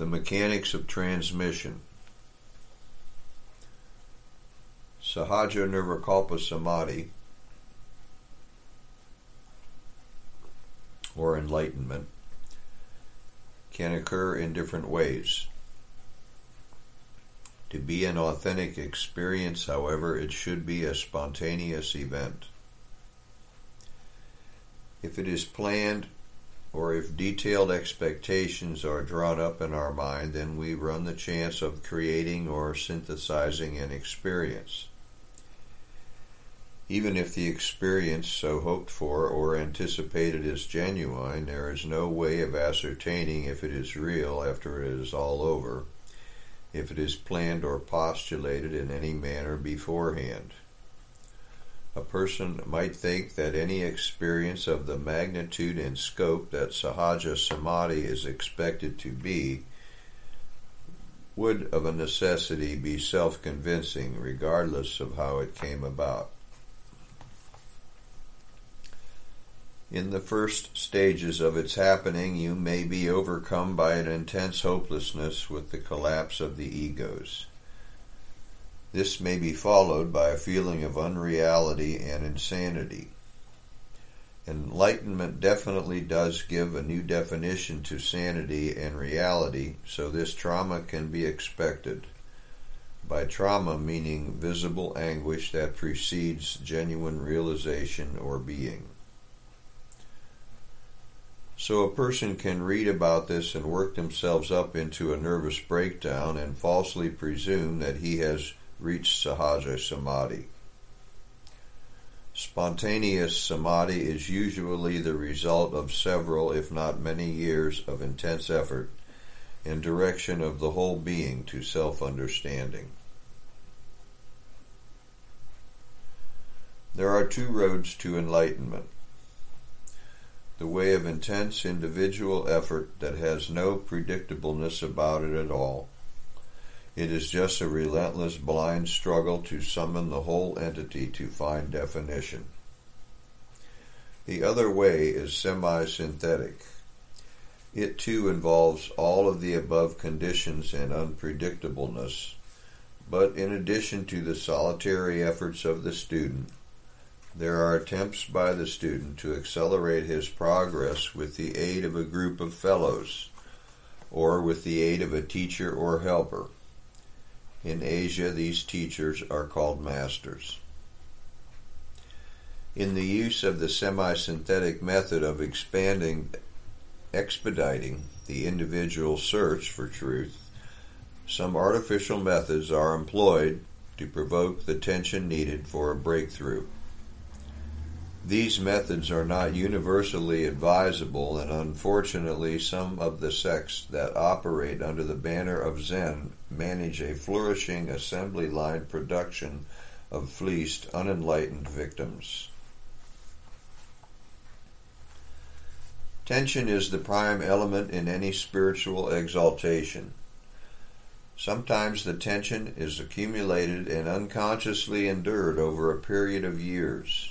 The mechanics of transmission. Sahaja Nirvikalpa Samadhi, or enlightenment, can occur in different ways. To be an authentic experience, however, it should be a spontaneous event. If it is planned, or if detailed expectations are drawn up in our mind, then we run the chance of creating or synthesizing an experience. Even if the experience so hoped for or anticipated is genuine, there is no way of ascertaining if it is real after it is all over, if it is planned or postulated in any manner beforehand. A person might think that any experience of the magnitude and scope that Sahaja Samadhi is expected to be would of a necessity be self-convincing, regardless of how it came about. In the first stages of its happening, you may be overcome by an intense hopelessness with the collapse of the egos. This may be followed by a feeling of unreality and insanity. Enlightenment definitely does give a new definition to sanity and reality, so this trauma can be expected. By trauma meaning visible anguish that precedes genuine realization or being. So a person can read about this and work themselves up into a nervous breakdown and falsely presume that he has reached Sahaja Samadhi. Spontaneous Samadhi is usually the result of several, if not many years of intense effort in direction of the whole being to self-understanding. There are two roads to enlightenment. The way of intense individual effort that has no predictableness about it at all. It is just a relentless blind struggle to summon the whole entity to find definition. The other way is semi-synthetic. It too involves all of the above conditions and unpredictableness, but in addition to the solitary efforts of the student, there are attempts by the student to accelerate his progress with the aid of a group of fellows, or with the aid of a teacher or helper. In Asia, these teachers are called masters. In the use of the semi-synthetic method of expediting the individual search for truth, some artificial methods are employed to provoke the tension needed for a breakthrough. These methods are not universally advisable, and unfortunately some of the sects that operate under the banner of Zen manage a flourishing assembly line production of fleeced, unenlightened victims. Tension is the prime element in any spiritual exaltation. Sometimes the tension is accumulated and unconsciously endured over a period of years.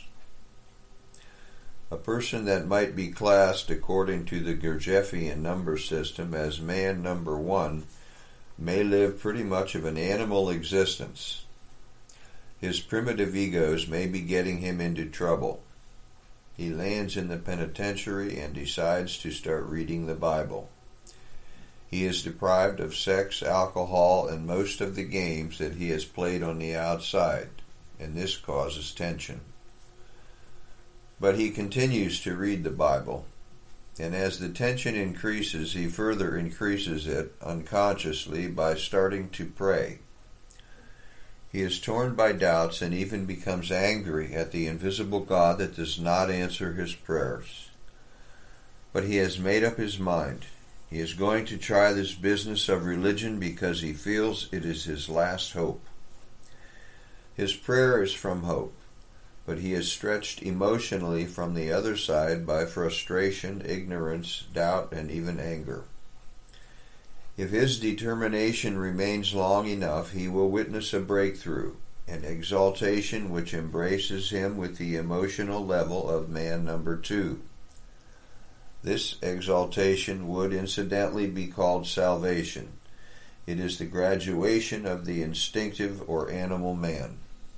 A person that might be classed according to the Gurdjieffian number system as man number 1 may live pretty much of an animal existence. His primitive egos may be getting him into trouble. He lands in the penitentiary and decides to start reading the Bible. He is deprived of sex, alcohol, and most of the games that he has played on the outside, and this causes tension. But he continues to read the Bible, and as the tension increases, he further increases it unconsciously by starting to pray. He is torn by doubts and even becomes angry at the invisible God that does not answer his prayers. But he has made up his mind. He is going to try this business of religion because he feels it is his last hope. His prayer is from hope, but he is stretched emotionally from the other side by frustration, ignorance, doubt, and even anger. If his determination remains long enough, he will witness a breakthrough, an exaltation which embraces him with the emotional level of man number 2. This exaltation would incidentally be called salvation. It is the graduation of the instinctive or animal man.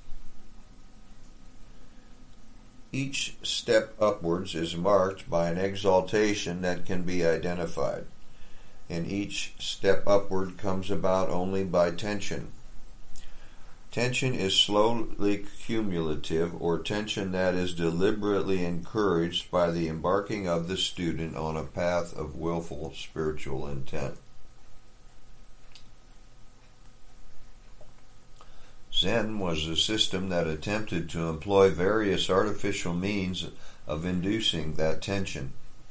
Each step upwards is marked by an exaltation that can be identified, and each step upward comes about only by tension. Tension is slowly cumulative, or tension that is deliberately encouraged by the embarking of the student on a path of willful spiritual intent. Zen was a system that attempted to employ various artificial means of inducing that tension.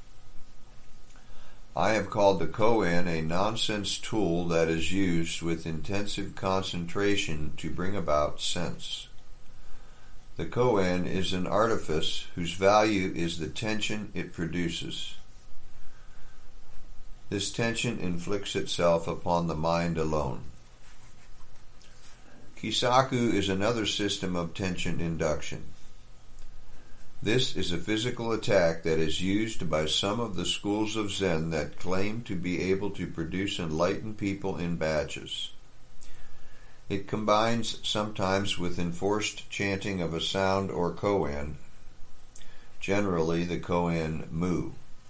I have called the koan a nonsense tool that is used with intensive concentration to bring about sense. The koan is an artifice whose value is the tension it produces. This tension inflicts itself upon the mind alone. Kisaku is another system of tension induction. This is a physical attack that is used by some of the schools of Zen that claim to be able to produce enlightened people in batches. It combines sometimes with enforced chanting of a sound or koan, generally the koan mu.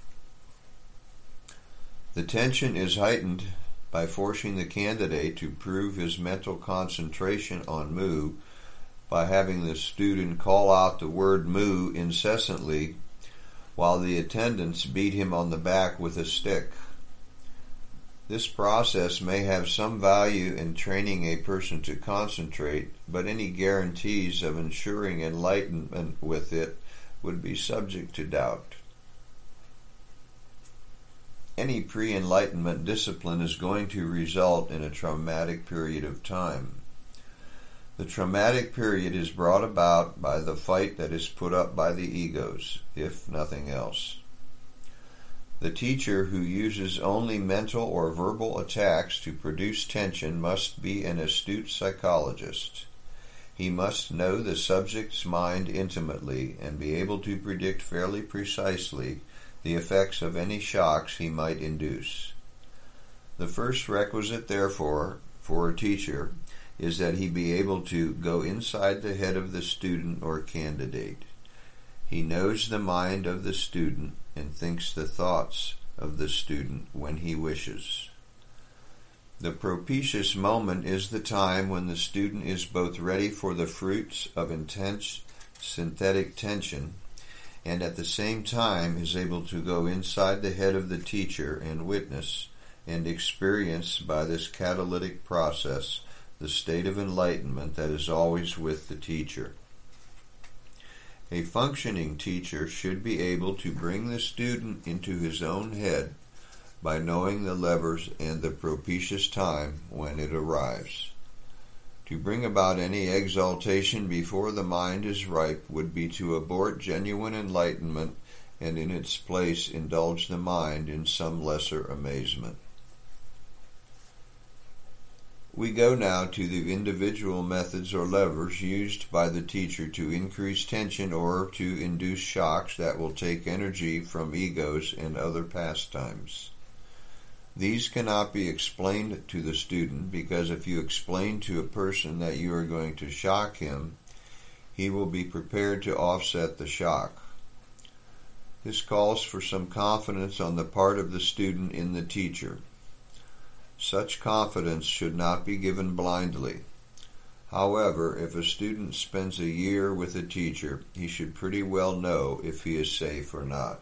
The tension is heightened by forcing the candidate to prove his mental concentration on mu by having the student call out the word mu incessantly while the attendants beat him on the back with a stick. This process may have some value in training a person to concentrate, but any guarantees of ensuring enlightenment with it would be subject to doubt. Any pre-enlightenment discipline is going to result in a traumatic period of time. The traumatic period is brought about by the fight that is put up by the egos, if nothing else. The teacher who uses only mental or verbal attacks to produce tension must be an astute psychologist. He must know the subject's mind intimately and be able to predict fairly precisely the effects of any shocks he might induce. The first requisite, therefore, for a teacher is that he be able to go inside the head of the student or candidate. He knows the mind of the student and thinks the thoughts of the student when he wishes. The propitious moment is the time when the student is both ready for the fruits of intense synthetic tension and at the same time is able to go inside the head of the teacher and witness and experience by this catalytic process the state of enlightenment that is always with the teacher. A functioning teacher should be able to bring the student into his own head by knowing the levers and the propitious time when it arrives. To bring about any exaltation before the mind is ripe would be to abort genuine enlightenment and in its place indulge the mind in some lesser amazement. We go now to the individual methods or levers used by the teacher to increase tension or to induce shocks that will take energy from egos and other pastimes. These cannot be explained to the student because if you explain to a person that you are going to shock him, he will be prepared to offset the shock. This calls for some confidence on the part of the student in the teacher. Such confidence should not be given blindly. However, if a student spends a year with a teacher, he should pretty well know if he is safe or not.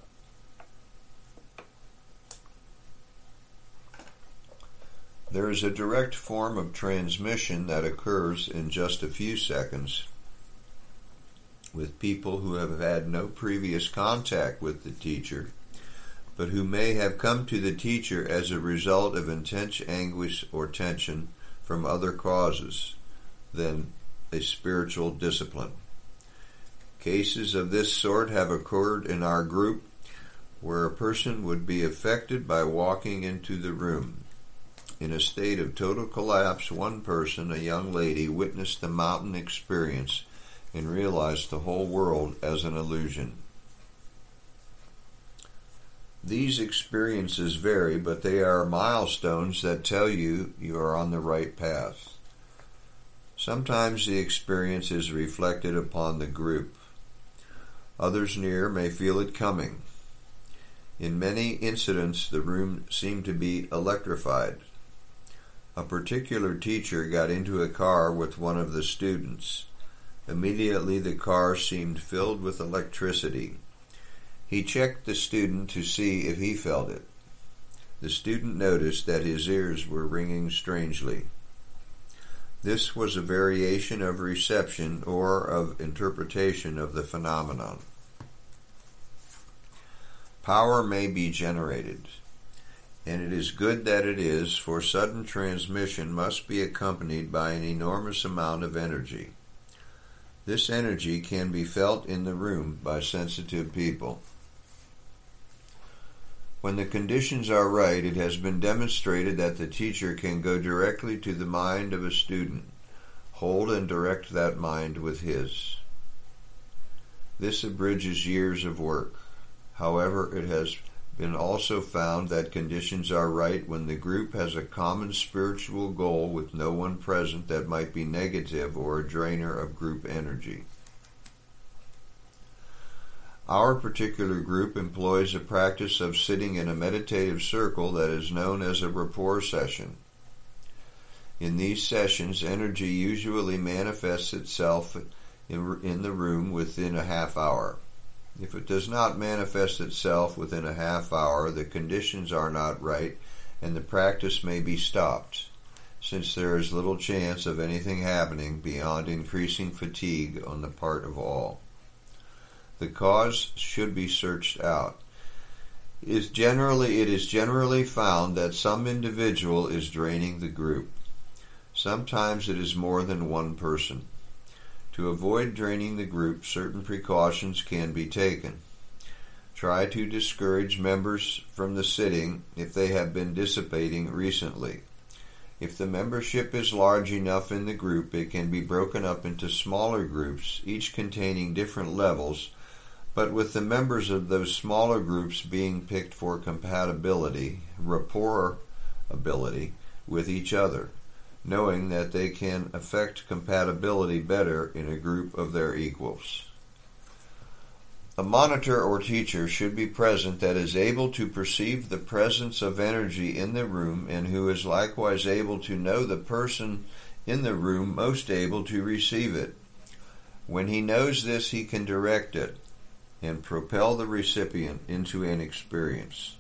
There is a direct form of transmission that occurs in just a few seconds with people who have had no previous contact with the teacher, but who may have come to the teacher as a result of intense anguish or tension from other causes than a spiritual discipline. Cases of this sort have occurred in our group where a person would be affected by walking into the room. In a state of total collapse, one person, a young lady, witnessed the mountain experience and realized the whole world as an illusion. These experiences vary, but they are milestones that tell you you are on the right path. Sometimes the experience is reflected upon the group. Others near may feel it coming. In many incidents, the room seemed to be electrified. A particular teacher got into a car with one of the students. Immediately, the car seemed filled with electricity. He checked the student to see if he felt it. The student noticed that his ears were ringing strangely. This was a variation of reception or of interpretation of the phenomenon. Power may be generated, and it is good that it is, for sudden transmission must be accompanied by an enormous amount of energy. This energy can be felt in the room by sensitive people. When the conditions are right, it has been demonstrated that the teacher can go directly to the mind of a student, hold and direct that mind with his. This abridges years of work. However, it has been also found that conditions are right when the group has a common spiritual goal with no one present that might be negative or a drainer of group energy. Our particular group employs a practice of sitting in a meditative circle that is known as a rapport session. In these sessions, energy usually manifests itself in the room within a half hour. If it does not manifest itself within a half hour, the conditions are not right and the practice may be stopped, since there is little chance of anything happening beyond increasing fatigue on the part of all. The cause should be searched out. It is generally found that some individual is draining the group. Sometimes it is more than one person. To avoid draining the group, certain precautions can be taken. Try to discourage members from the sitting if they have been dissipating recently. If the membership is large enough in the group, it can be broken up into smaller groups, each containing different levels, but with the members of those smaller groups being picked for compatibility, rapport ability, with each other, knowing that they can affect compatibility better in a group of their equals. A monitor or teacher should be present that is able to perceive the presence of energy in the room and who is likewise able to know the person in the room most able to receive it. When he knows this, he can direct it and propel the recipient into an experience.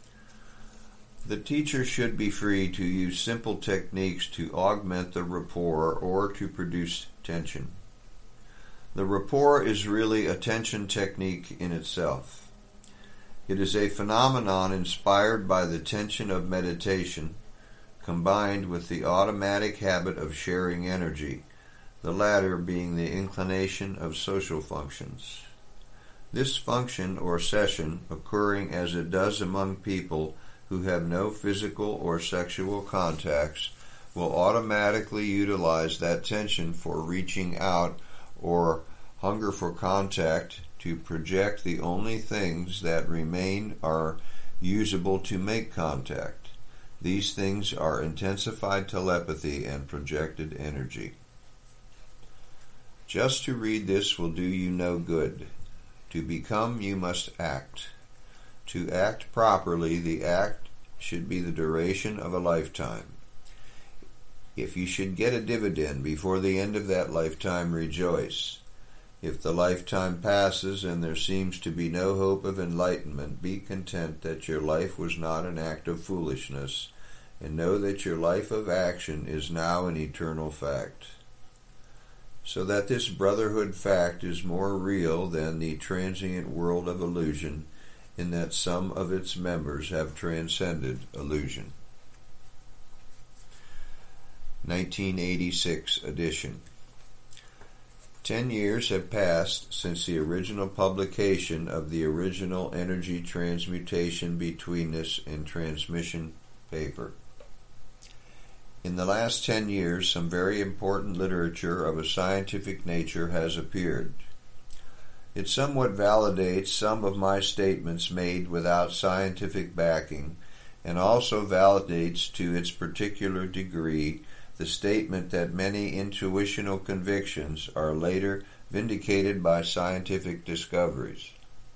The teacher should be free to use simple techniques to augment the rapport or to produce tension. The rapport is really a tension technique in itself. It is a phenomenon inspired by the tension of meditation, combined with the automatic habit of sharing energy, the latter being the inclination of social functions. This function or session, occurring as it does among people who have no physical or sexual contacts, will automatically utilize that tension for reaching out or hunger for contact to project the only things that remain are usable to make contact. These things are intensified telepathy and projected energy. Just to read this will do you no good. To become, you must act. To act properly, the act should be the duration of a lifetime. If you should get a dividend before the end of that lifetime, rejoice. If the lifetime passes and there seems to be no hope of enlightenment, be content that your life was not an act of foolishness, and know that your life of action is now an eternal fact. So that this brotherhood fact is more real than the transient world of illusion, in that some of its members have transcended illusion. 1986 edition. 10 years have passed since the original publication of the original energy transmutation betweenness and transmission paper. In the last 10 years, some very important literature of a scientific nature has appeared. It somewhat validates some of my statements made without scientific backing, and also validates to its particular degree the statement that many intuitional convictions are later vindicated by scientific discoveries.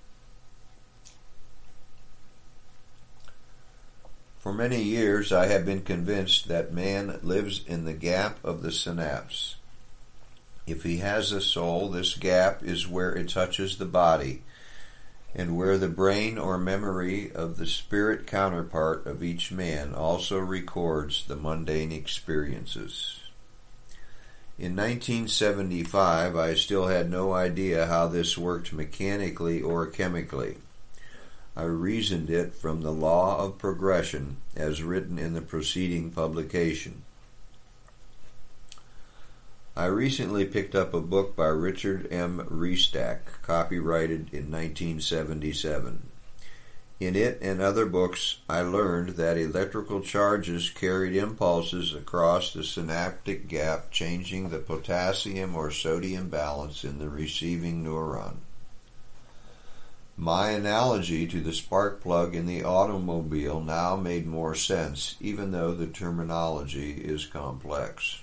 For many years I have been convinced that man lives in the gap of the synapse. If he has a soul, this gap is where it touches the body, and where the brain or memory of the spirit counterpart of each man also records the mundane experiences. In 1975, I still had no idea how this worked mechanically or chemically. I reasoned it from the law of progression as written in the preceding publication. I recently picked up a book by Richard M. Restack, copyrighted in 1977. In it and other books, I learned that electrical charges carried impulses across the synaptic gap, changing the potassium or sodium balance in the receiving neuron. My analogy to the spark plug in the automobile now made more sense, even though the terminology is complex.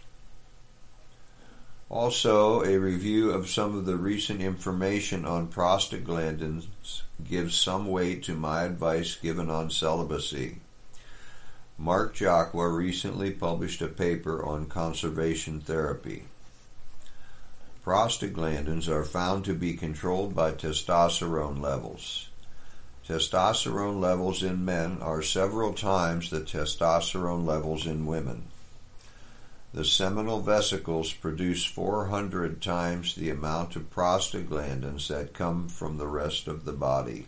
Also, a review of some of the recent information on prostaglandins gives some weight to my advice given on celibacy. Mark Jacqua recently published a paper on conservation therapy. Prostaglandins are found to be controlled by testosterone levels. Testosterone levels in men are several times the testosterone levels in women. The seminal vesicles produce 400 times the amount of prostaglandins that come from the rest of the body.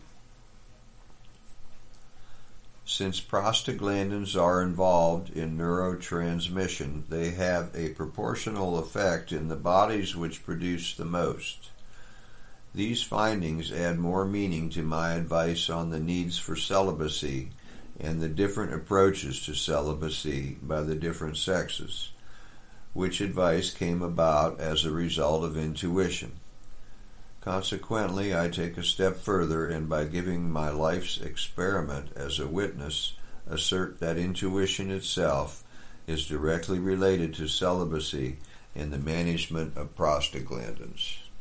Since prostaglandins are involved in neurotransmission, they have a proportional effect in the bodies which produce the most. These findings add more meaning to my advice on the needs for celibacy and the different approaches to celibacy by the different sexes, which advice came about as a result of intuition. Consequently, I take a step further and by giving my life's experiment as a witness, assert that intuition itself is directly related to celibacy and the management of prostaglandins.